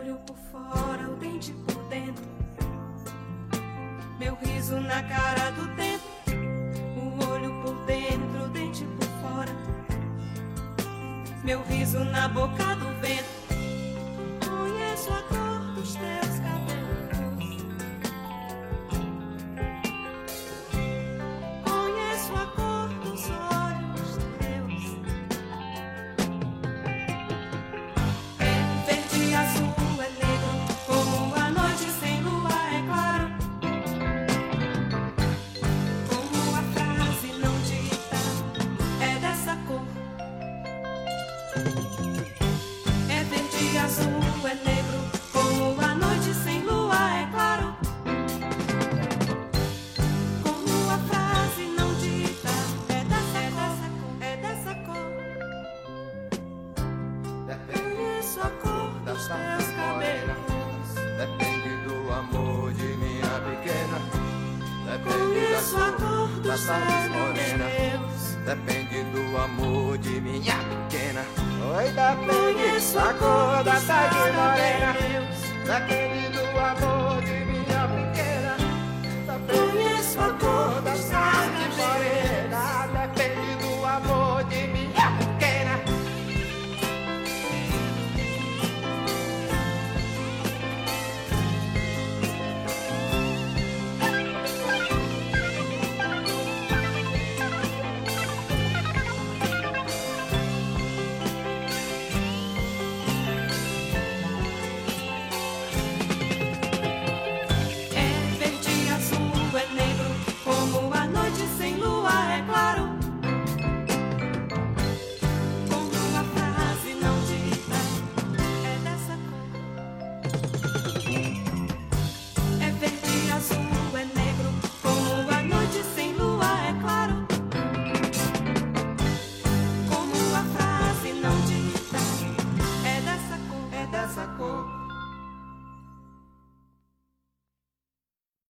olho por fora, o dente por dentro. Meu riso na cara do tempo. O olho por dentro, o dente por fora. Meu riso na boca do vento. Conheço a cor dos teus cabelos. Conheço a cor dos olhos teus. É verde, azul, é negro, como a noite sem lua é claro. Como a frase não dita, é dessa cor. É verde, azul, é negro, como a noite sem lua é claro. Como a frase não dita, é dessa cor. Conheço a cor dos teus cabelos. Depende do amor de minha pequena. Depende da Conheço a cor cor dos das tardes morena. teus. Depende do amor de minha pequena. Oi, depende Conheço da cor das tardes morena. teus. Depende